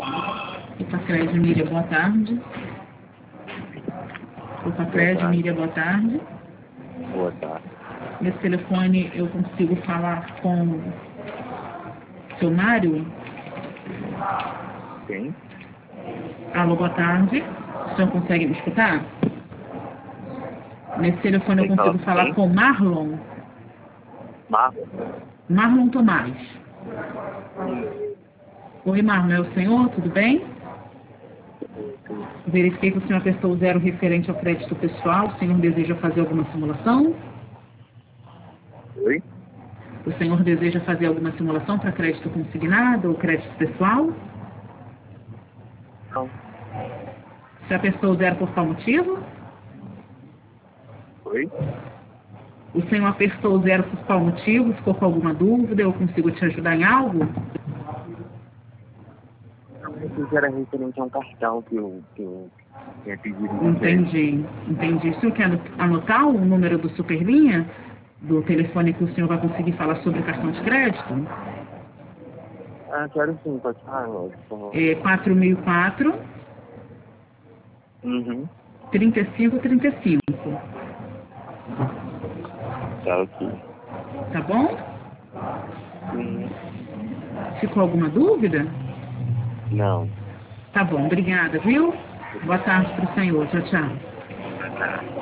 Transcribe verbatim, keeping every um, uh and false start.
Epacred Miriam, boa tarde. Epacred Miriam, boa tarde. Boa tarde. Nesse telefone eu consigo falar com o seu Mário? Quem? Alô, boa tarde. O senhor consegue me escutar? Nesse telefone eu Quem fala consigo com falar quem? com Marlon? Marlon? Marlon Tomás. Sim. Oi, Marlon, é o senhor? Tudo bem? Verifiquei que o senhor apertou o zero referente ao crédito pessoal. O senhor deseja fazer alguma simulação? Oi? O senhor deseja fazer alguma simulação para crédito consignado ou crédito pessoal? Não. Você apertou o zero por qual motivo? Oi? O senhor apertou o zero por qual motivo? Ficou com alguma dúvida? Eu consigo te ajudar em algo? Isso era referente a um cartão que eu, que eu tinha pedido de crédito. Entendi, entendi. O senhor quer anotar o número do Superlinha? Do telefone que o senhor vai conseguir falar sobre cartão de crédito? Ah, quero sim, pode falar, por favor. É quatro mil e quatro, Uhum. trinta e cinco trinta e cinco. Tá ok. Tá bom? Uhum. Ficou alguma dúvida? Não. Tá bom, obrigada, viu? Boa tarde para o senhor. Tchau, tchau. Tá.